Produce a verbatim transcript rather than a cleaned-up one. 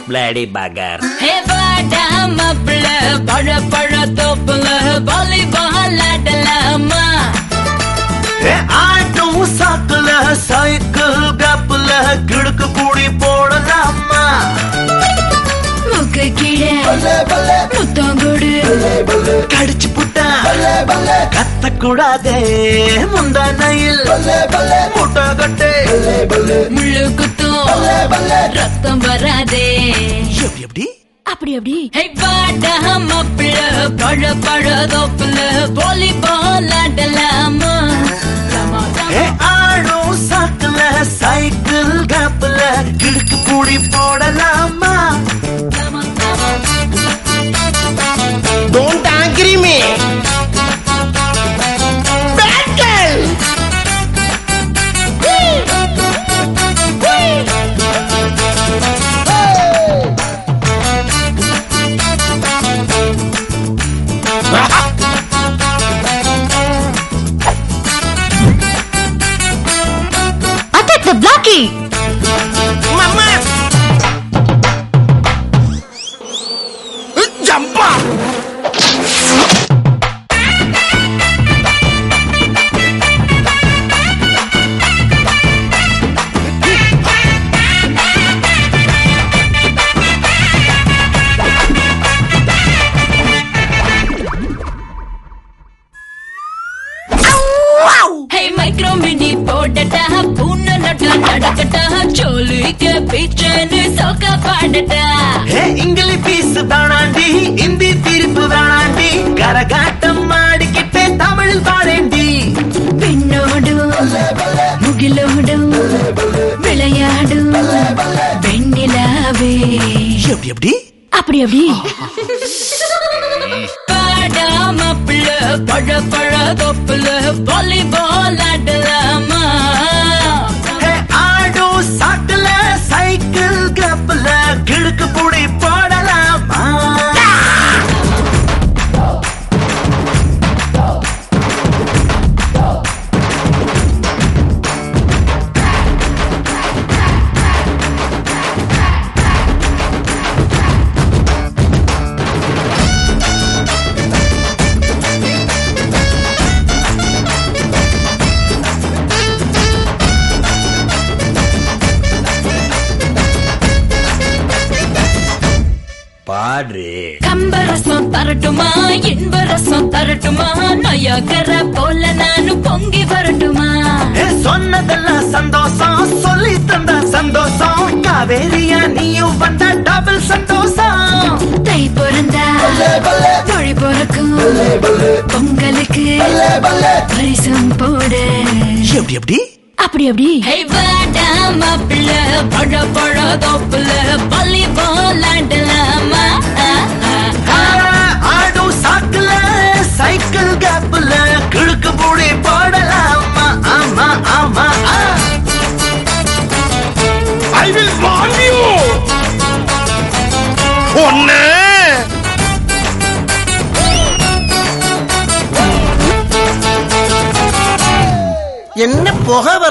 பிளேடி பகர். ஹே வாடா மாப்ள பழ பழ தோப்புல வாலிபால் ஆடலாமா? ஹே ஆட்டும் சாக்குல சைக்கிள் கப்புல கிடுக்கு கூடி போடலாமா? முக்க கீழே முத்தங்கொடு கடிச்சு புட்டா கத்த கூடாதே முந்தானையில் முட்டை கட்டே முள்ளு குத்தும் ரத்தம் வராதே. எப்படி எப்படி அப்படி அப்படி. ஹே வாடா மாப்ள பழ பழ தோப்புல வாலிபால் ஆடலாமா? ஹே ஆடும் சாக்குல சைக்கிள் கப்புல கிடுக்கு கூடி போடலாமா? Don't angry me. Bad girl. Attack the blocky. Mama. Jump up. Hey micro mini போடடா பூன நட நடக்கடா சோலிக்கு பீச்சேன்னு சோகா பாடடா. ஹே இங்கிலீஷ் பீஸ் தானாண்டி இந்தி தீர்ப்பு வேணாண்டி கரகாட்டம் ஆடிக்கிட்டே தமிழில் பாடேண்டி. பெண்ணோடும் முகிலோடும் விளையாடும் வெண்ணிலாவே. எப்படி எப்படி அப்படி அப்படி. பாடா மாப்ள பழ பழ தோப்புல வாலிபால் ஆடலாமா? ஹே ஆடும் சாக்குல சைக்கிள் கப்புல கிடுக்கு கூடி போடலாமா? பாடு. கம்பரசம் தரட்டுமா இன்பரசம் தரட்டுமா நயகர போல நானும் பொங்கி வரட்டுமா? ஹே சொன்னதெல்லாம் சந்தோஷம் சொல்லி தந்த சந்தோஷம் காவேரியா நீயும் வந்த டபுள் சந்தோஷம். தை பிறந்தா மொழி பிறக்கும் பொங்கலுக்கு பரிசம் போடு. எப்படி எப்படி அப்படி அப்படி. ஹே வாடா மாப்ள பழ பழ தோப்புல வாலிபால் ஆடலாமா? ஆடும் சாக்குல சைக்கிள் கப்புல கிடுக்கு கூடி போடலாமா? ஆமா ஆமா. I will warn you. ஒண்ணு. என்ன புகை